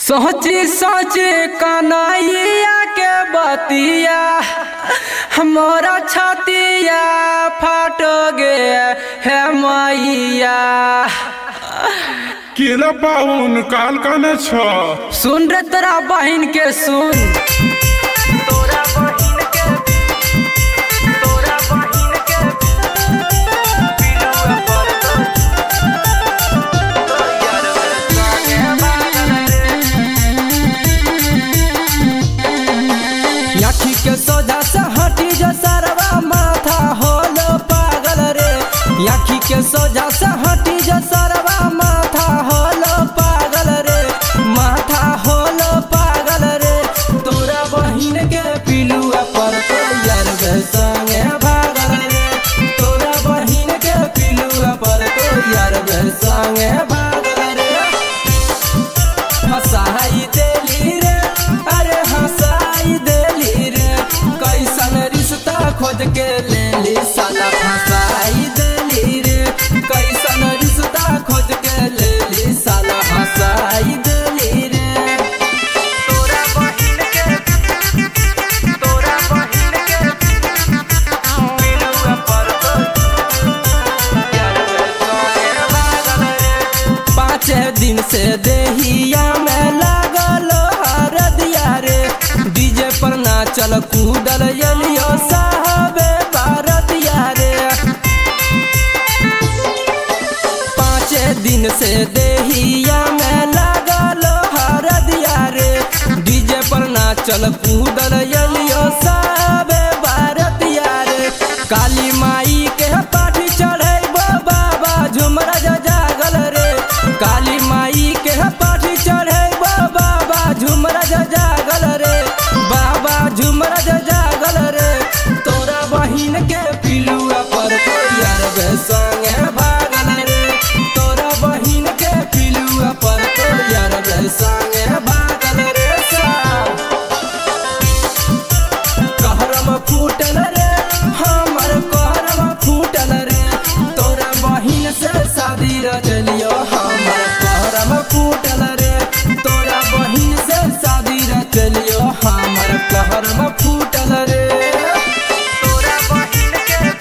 सोची सोची कन्हैया के बतिया हमारा छतिया फाट गया है मैया। केला पाहुन काल कने छ सुन रे तेरा बहन के सुन आँखी के सोझा से हटी जो सरवा माथा होलो पागल रे। आँखी के सोझा से हटी जो सरवा माथा होलो पागल रे। माथा होलो पागल रे। तोरा बहिन के पिलुआ पर तो यार गे संगे भागल रे। तोरा बहिन के पिलुआ पर तो यार गे संगे भागल रे। हंसाई देली रे अरे हंसाई देली रे। कैसन रिश्ता खोज के लेली साला फंसाई देली रे। कैसन रिश्ता खोज के लेली साला फंसाई देली रे। तोरा बहिन के पिलुआ पर तो यार गे संगे भागल रे। 5 दिन से देहिया में लागल हरदिया रे। डीजे पर नाचल कूदल यलियो साहबे भारतिया रे। 5 दिन से देहिया में लागल हरदिया रे। डीजे पर नाचल कूदल यलियो साहबे भारतिया रे। काली माई के पाठी चढ़े बाबा झुमरा जागल रे। काली माई के पाठी चढ़े बाबा झुमरा जागल रे। बाबा झुमरा जागल रे। तोरा बहिन के पिलुआ पर तो यार गे संगे भागल रे। तोरा बहिन के पिलुआ पर तो यार गे संगे भागल रे। कहरम फूटल रे हमर कहरम फूटल रे। तोरा बहिन से शादी रचलियो हमर कहरम फूटल रे। तोरा बहिन से शादी रचलियो हमर कहरम फूटल रे। तोरा बहिन के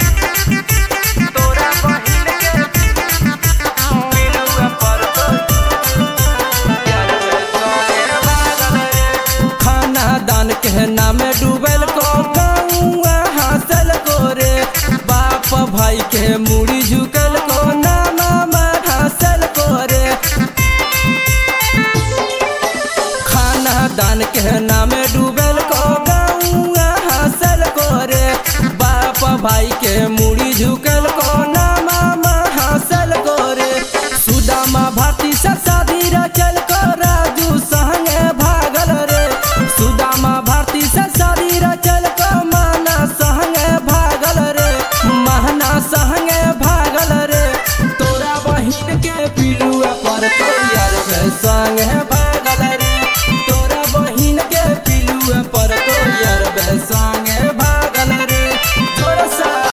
पिलुआ पर तो यार गे संगे भागल रे। खाना दान के नामे डूबल को गौआ हासिल को रे। बाप भाई के मुड़ी झुकल को नाम हासिल को रे। खाना दान के नामे डूबल को गौआ हासिल को रे। बाप भाई के मुड़ी झुकल को नाम हासिल को रे। सुदामा भारती से शादी रचल को राजू संगे भागल रे। सुदामा भारती से शादी रचल को माना संगे भागल रे। महना संगे भागल रे। तोरा बहिन के पिलुआ पर तो यार गे संगे